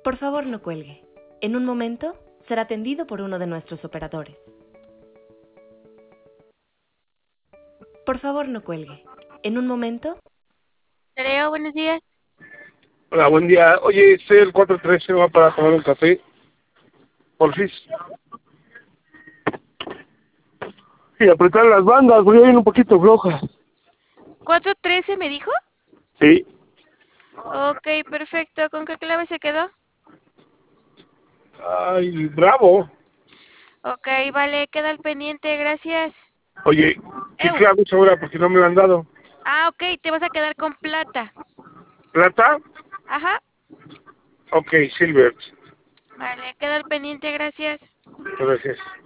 Por favor, no cuelgue. En un momento será atendido por uno de nuestros operadores. Por favor, no cuelgue. En un momento... Leo, buenos días. Hola, buen día. Oye, el 413 va para tomar un café. Porfis. Y apretar las bandas, porque viene un poquito floja. 413 me dijo. Sí. Ok, perfecto. ¿Con qué clave se quedó? Ay, bravo. Ok, vale, queda al pendiente, gracias. Oye, ¿qué Eu. claves ahora? Porque no me lo han dado. Ah, ok, te vas a quedar con plata. ¿Plata? Ajá. Ok, Silver. Vale, queda al pendiente, gracias. Gracias.